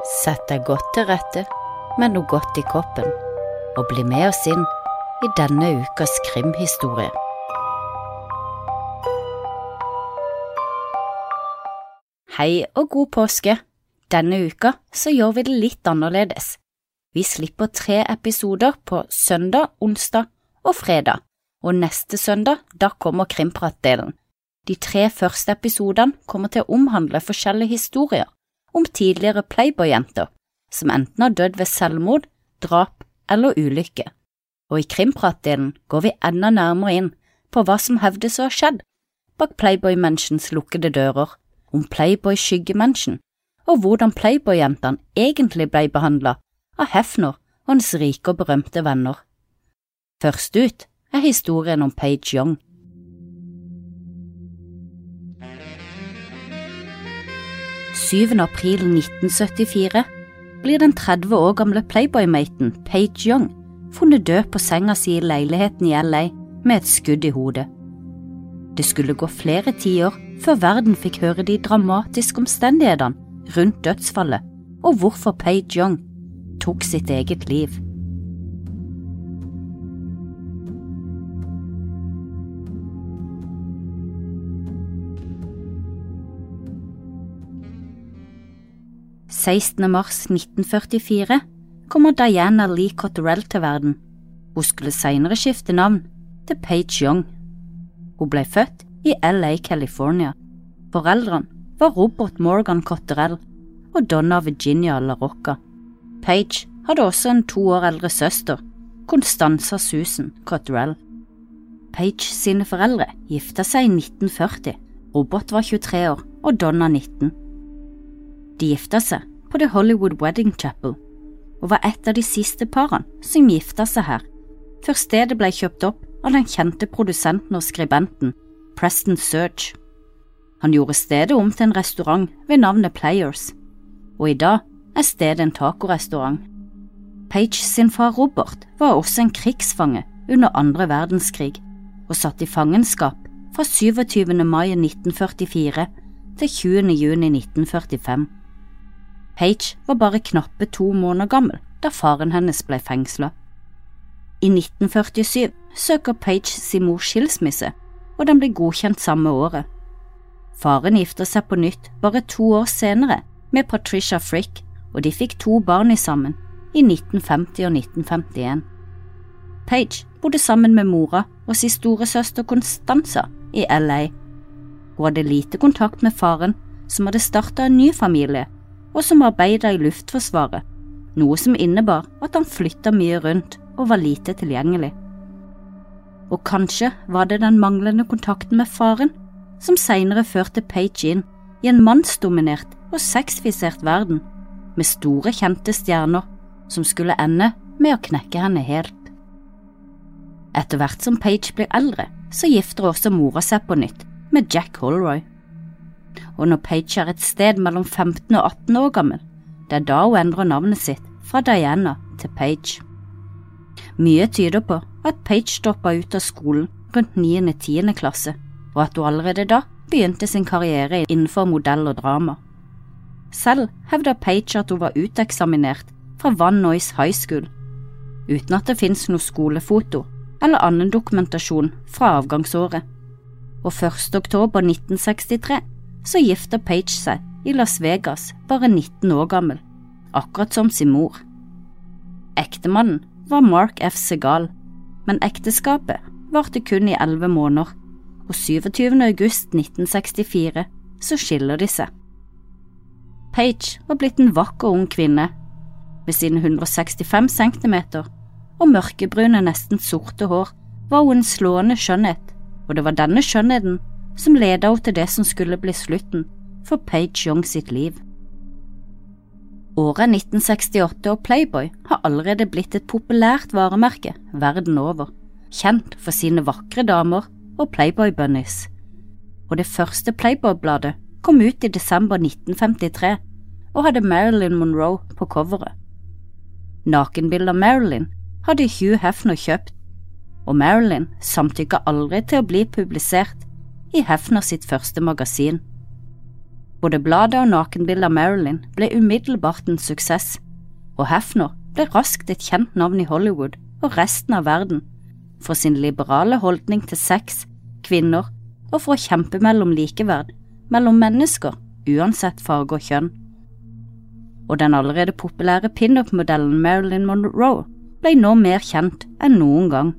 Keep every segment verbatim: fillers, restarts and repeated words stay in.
Sett deg godt til rette med noe godt i koppen, og bli med oss inn i denne ukas krimhistorie. Hei og god påske! Denne uka så gjør vi det litt annerledes. Vi slipper tre episoder på søndag, onsdag og fredag, og neste søndag da kommer krimpratdelen. De tre første episodene kommer til å omhandle forskjellige historier om tidligere Playboy-jenter som enten har dødd ved selvmord, drap eller ulykke. Og i krimpratdelen går vi enda nærmere inn på hva som hevdes å ha skjedd bak Playboy-menneskens lukkede dører, om Playboy-skyggemennesken, og hvordan Playboy-jentene egentlig ble behandlet av Hefner og hans rike og berømte venner. Først ut er historien om Paige Young. syvende april nitten syttifire blir den tretti år gamle Playboy-maten Paige Young funnet død på senga si i leiligheten i L A med et skudd i hodet. Det skulle gå flere tiår før verden fikk høre de dramatiske omstendighetene rundt dødsfallet og hvorfor Paige Young tok sitt eget liv. sekstende mars nitten førtifire kommer Diana Lee Cotterell til verden. Hun skulle senere skifte navn til Paige Young. Hun ble født i L A, California. Foreldrene var Robert Morgan Cotterell og Donna Virginia LaRocca. Paige hadde også en to år eldre søster, Constanza Susan Cotterell. Paige sine foreldre gifta seg i nitten førti. Robert var tjuetre år og Donna nitten. De gifta seg på The Hollywood Wedding Chapel og var et av de siste parene som gifta seg her, før stedet ble kjøpt opp av den kjente produsenten og skribenten Preston Sturges. Han gjorde stedet om til en restaurant ved navnet Players, og i dag er stedet en tacorestaurant. Paige sin far Robert var også en krigsfange under andre verdenskrig og satt i fangenskap fra syvogtyvende mai nitten førtifire til tjuende juni nitten førtifem. Paige var bare knappe to måneder gammel da faren hennes ble fengslet. I nitten førtisyv søker Paige sin mors skilsmisse, og den ble godkjent samme året. Faren gifter seg på nytt bare to år senere med Patricia Frick, og de fikk to barn sammen i nitten femti og nitten femtien. Paige bodde sammen med mora og sin store søster Constanza i L A. Hun hadde lite kontakt med faren, som hadde startet en ny familie, og som arbeidet i luftforsvaret, noe som innebar at han flyttet mye rundt og var lite tilgjengelig. Og kanskje var det den manglende kontakten med faren som senere førte Paige inn i en mannsdominert og sexfisert verden, med store kjente stjerner som skulle ende med å knekke henne helt. Etter hvert som Paige blir eldre, så gifter også mora seg på nytt med Jack Holroy. Og når Paige er et sted mellom femten og atten år gammel, det er da hun endrer navnet sitt fra Diana til Paige. Mye tyder på at Paige stoppet ut av skolen rundt niende til tiende klasse, og at hun allerede da begynte sin karriere innenfor modell og drama. Selv hevder Paige at hun var uteksaminert fra Van Nuys High School, uten at det finnes noe skolefoto eller annen dokumentasjon fra avgangsåret. Og første oktober nitten sekstitre så gifter Paige seg i Las Vegas bare nitten år gammel, akkurat som sin mor. Ektemannen var Mark F. Segal, men ekteskapet varte kun i elleve måneder, og syvogtyvende august nitten sekstifire så skiller de seg. Paige var blitt en vakker ung kvinne, med sine hundre og sekstifem centimeter og mørkebrune nesten sorte hår var hun en slående skjønnhet, og det var denne skjønnheten som ledet henne til det som skulle bli slutten for Paige Young sitt liv. Året nitten sekstiåtte og Playboy har allerede blitt et populært varemerke verden over, kjent for sine vakre damer og Playboy-bunnies. Og det første Playboy-bladet kom ut i desember nitten femtitre og hadde Marilyn Monroe på coveret. Nakenbildet av Marilyn hadde Hugh Hefner kjøpt, og Marilyn samtykket aldri til å bli publisert i Hefner sitt første magasin. Både bladet og nakenbildet av Marilyn ble umiddelbart en suksess, og Hefner ble raskt et kjent navn i Hollywood og resten av verden for sin liberale holdning til sex, kvinner og for å kjempe mellom likeverd mellom mennesker uansett farge og kjønn. Og den allerede populære pin-up-modellen Marilyn Monroe ble nå mer kjent enn noen gang.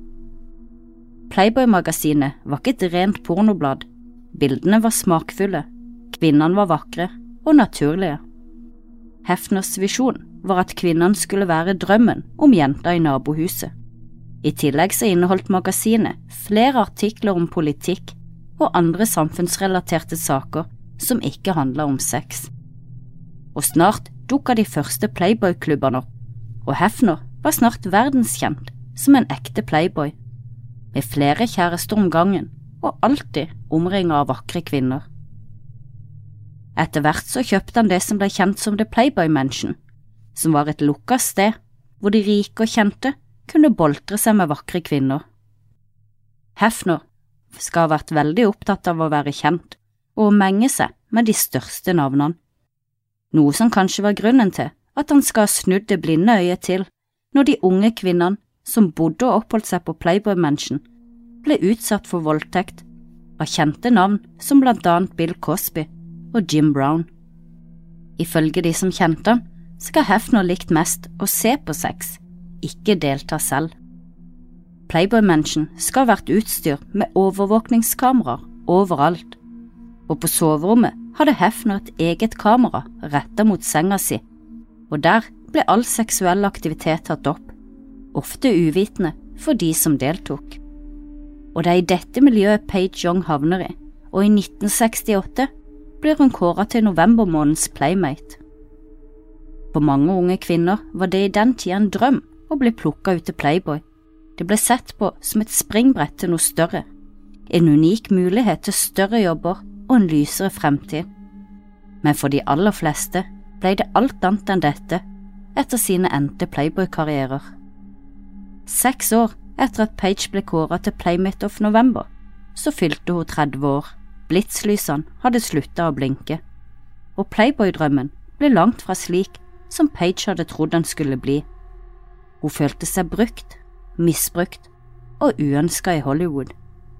Playboy-magasinet var ikke et rent pornoblad, bildene var smakfulle, kvinnene var vakre og naturlige. Hefners visjon var at kvinnene skulle være drømmen om jenta i nabohuset. I tillegg så inneholdt magasinet flere artikler om politikk og andre samfunnsrelaterte saker som ikke handlet om sex. Og snart dukket de første Playboy-klubbene opp, og Hefner var snart verdenskjent som en ekte Playboy, med flere kjærester om gangen og alltid omringet av vakre kvinner. Etter hvert så kjøpte han det som ble kjent som The Playboy Mansion, som var et lukket sted hvor de rike og kjente kunne boltre seg med vakre kvinner. Hefner skal ha vært veldig opptatt av å være kjent og å menge seg med de største navnene, noe som kanskje var grunnen til at han skal ha snudd det blinde øyet til når de unge kvinnene som bodde og oppholdt seg på Playboy Mansion ble utsatt for voldtekt av kjente navn som blant annet Bill Cosby og Jim Brown. Ifølge de som kjente han, skal Hefner likt mest å se på sex, ikke delta selv. Playboy Mansion skal ha vært utstyrt med overvåkningskameraer overalt, og på soverommet hadde Hefner et eget kamera rettet mot senga si, og der ble all seksuell aktivitet tatt opp, ofte uvitende for de som deltok. Og det er i dette miljøet Paige Young havner i, og i nitten sekstiåtte blir hun kåret til novembermånedens Playmate. For mange unge kvinner var det i den tida en drøm å bli plukket ut til Playboy. Det ble sett på som et springbrett til noe større, en unik mulighet til større jobber og en lysere fremtid. Men for de aller fleste ble det alt annet enn dette etter sine endte Playboy-karrierer. Seks år etter at Paige ble kåret til Playmate of November, så fylte hun tretti år. Blitzlysene hadde sluttet å blinke, og Playboy-drømmen ble langt fra slik som Paige hadde trodd den skulle bli. Hun følte seg brukt, misbrukt og uønsket i Hollywood.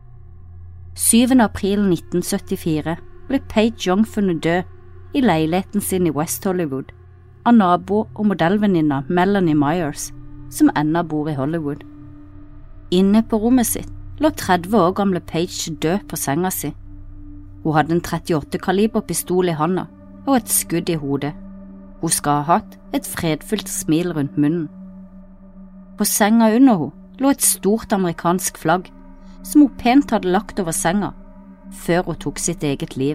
syvende april nitten syttifire ble Paige Young funnet død i leiligheten sin i West Hollywood av nabo og modellvenninna Melanie Myers, som ennå bor i Hollywood. Inne på rommet sitt lå tretti år gamle Paige død på senga si. Hun hadde en trettiåtte kaliber pistol i handa og et skudd i hodet. Hun skal ha hatt et fredfullt smil rundt munnen. På senga under henne lå et stort amerikansk flagg som hun pent hadde lagt over senga før hun tok sitt eget liv.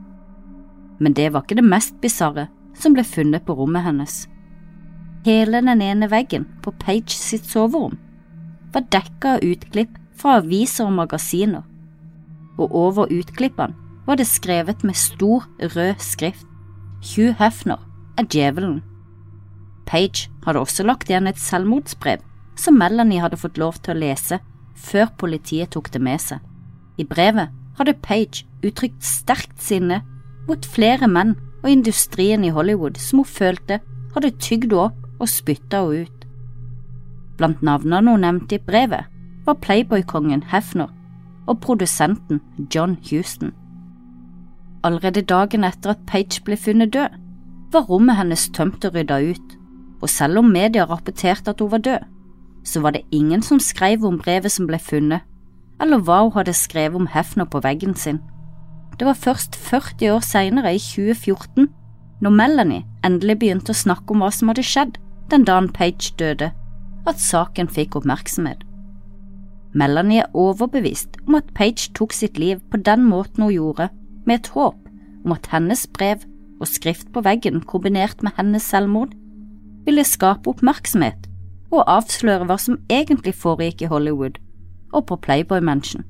Men det var ikke det mest bizarre som ble funnet på rommet hennes. Hele den ene veggen på Paige sitt soverom var dekket av utklipp fra aviser og magasiner, og over utklippene var det skrevet med stor rød skrift: Hugh Hefner er djevelen. Paige hadde også lagt igjen et selvmordsbrev som Melanie hadde fått lov til å lese før politiet tok det med seg. I brevet hadde Paige uttrykt sterkt sinne mot flere menn og industrien i Hollywood som hun følte hadde tygd henne opp og spyttet henne ut. Blant navnene hun nevnte i brevet var Playboy-kongen Hefner og produsenten John Huston. Allerede dagen etter at Paige ble funnet død, var rommet hennes tømt og ryddet ut, og selv om media rapporterte at hun var død, så var det ingen som skrev om brevet som ble funnet, eller hva hun hadde skrevet om Hefner på veggen sin. Det var først førti år senere, i tjue fjorten, når Melanie endelig begynte å snakke om hva som hadde skjedd den dagen Paige døde, at saken fikk oppmerksomhet. Melanie er overbevist om at Paige tok sitt liv på den måten hun gjorde, med et håp om at hennes brev og skrift på veggen kombinert med hennes selvmord ville skape oppmerksomhet og avsløre hva som egentlig foregikk i Hollywood og på Playboy Mansion.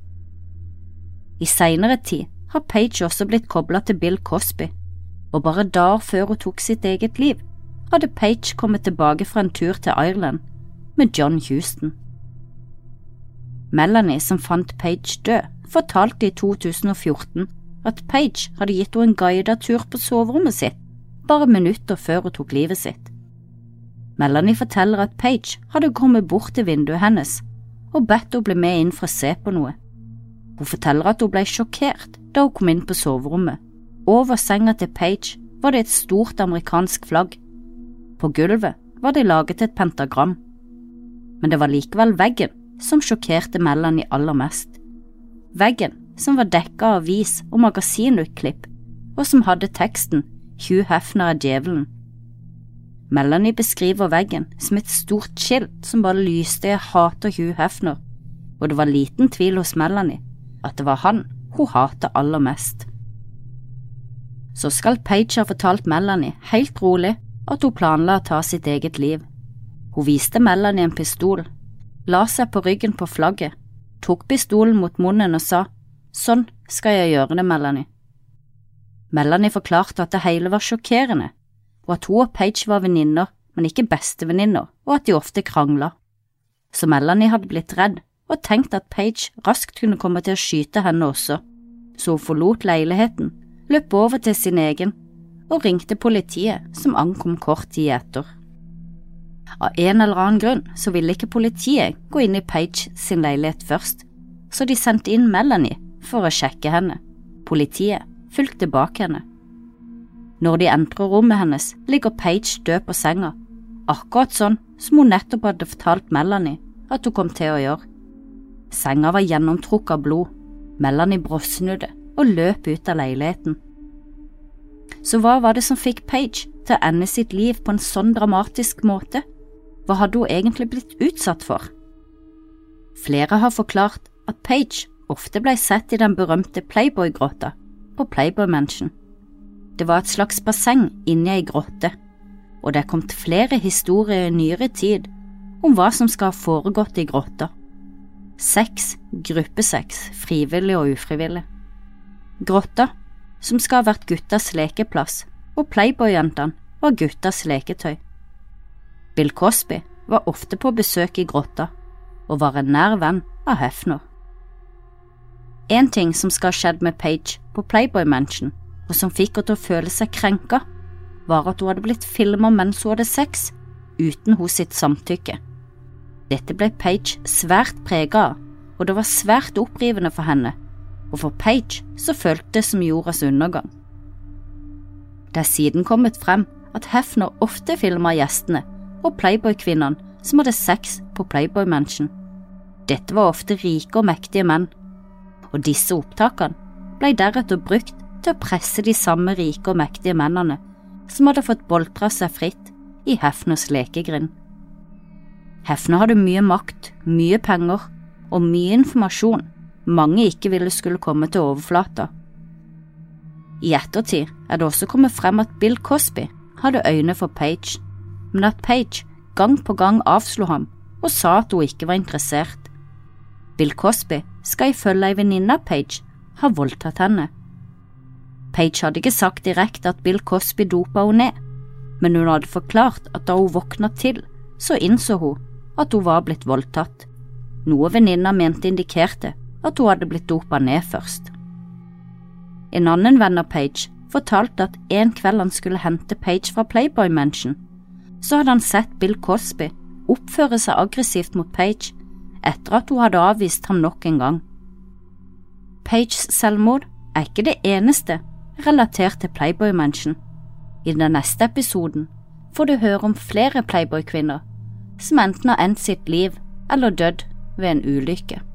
I senere tid har Paige også blitt koblet til Bill Cosby, og bare dager før hun tok sitt eget liv, hadde Paige kommet tilbake fra en tur til Ireland med John Huston. Melanie, som fant Paige død, fortalte i to tusen og fjorten at Paige hadde gitt henne en guidet tur på soverommet sitt, bare minutter før hun tok livet sitt. Melanie forteller at Paige hadde kommet bort til vinduet hennes og bedt henne bli med inn for å se på noe. Hun forteller at hun ble sjokkert da hun kom inn på soverommet. Over senga til Paige var det et stort amerikansk flagg. På gulvet var det laget et pentagram, men det var likevel veggen som sjokkerte Melanie aller mest. Veggen som var dekket av avis- og magasinutklipp, og som hadde teksten «Hugh Hefner er djevelen». Melanie beskriver veggen som et stort skilt som bare lyste «Jeg hater Hugh Hefner», og det var liten tvil hos Melanie at det var han hun hatet aller mest. Så skal Paige ha fortalt Melanie helt rolig at hun planla å ta sitt eget liv. Hun viste Melanie en pistol, la seg på ryggen på flagget, tok pistolen mot munnen og sa, «Sånn skal jeg gjøre det, Melanie». Melanie forklarte at det hele var sjokkerende, og at hun og Paige var venninner, men ikke bestevenninner, og at de ofte kranglet. Så Melanie hadde blitt redd og tenkt at Paige raskt kunne komme til å skyte henne også, så hun forlot leiligheten, løp over til sin egen og ringte politiet, som ankom kort tid etter. Av en eller annen grunn så ville ikke politiet gå inn i Paige sin leilighet først, så de sendte inn Melanie for å sjekke henne. Politiet fulgte bak henne. Når de entrer rommet hennes, ligger Paige død på senga, akkurat sånn som hun nettopp hadde fortalt Melanie at hun kom til å gjøre. Senga var gjennomtrukket av blod. Melanie bråsnudde og løp ut av leiligheten. Så hva var det som fikk Paige til å ende sitt liv på en sånn dramatisk måte? Hva hadde hun egentlig blitt utsatt for? Flere har forklart at Paige ofte ble sett i den berømte Playboy-grotta på Playboy Mansion. Det var et slags basseng inne i ei grotte, og det er kommet flere historier i nyere tid om hva som skal ha foregått i grotta. Sex, gruppesex, frivillig og ufrivillig. Grotta, som skal ha vært guttas lekeplass, og Playboy-jentene var guttas leketøy. Bill Cosby var ofte på besøk i grotta, og var en nær venn av Hefner. En ting som skal ha skjedd med Paige på Playboy Mansion, og som fikk henne til å føle seg krenka, var at hun hadde blitt filmet mens hun hadde sex, uten hos sitt samtykke. Dette ble Paige svært preget av, og det var svært opprivende for henne, og for Paige så føltes det som jordas undergang. Det er siden kommet frem at Hefner ofte filmet gjestene og Playboy-kvinnene som hadde sex på Playboy Mansion. Dette var ofte rike og mektige menn, og disse opptakene ble deretter brukt til å presse de samme rike og mektige mennene som hadde fått boltra seg fritt i Hefners lekegrind. Hefner hadde mye makt, mye penger og mye informasjon mange ikke ville skulle komme til overflata. I ettertid er det også kommet frem at Bill Cosby hadde øyne for Paige, men at Paige gang på gang avslo ham og sa at hun ikke var interessert. Bill Cosby skal ifølge ei venninne av Paige ha voldtatt henne. Paige hadde ikke sagt direkte at Bill Cosby dopa henne ned, men hun hadde forklart at da hun våkna til, så innså hun at hun var blitt voldtatt, noe venninna mente indikerte at hun hadde blitt dopa ned først. En annen venn av Paige fortalte at en kveld han skulle hente Paige fra Playboy Mansion, så hadde han sett Bill Cosby oppføre seg aggressivt mot Paige etter at hun hadde avvist ham nok en gang. Paiges selvmord er ikke det eneste relatert til Playboy Mansion. I den neste episoden får du høre om flere Playboy-kvinner som enten har endt sitt liv eller dødd ved en ulykke.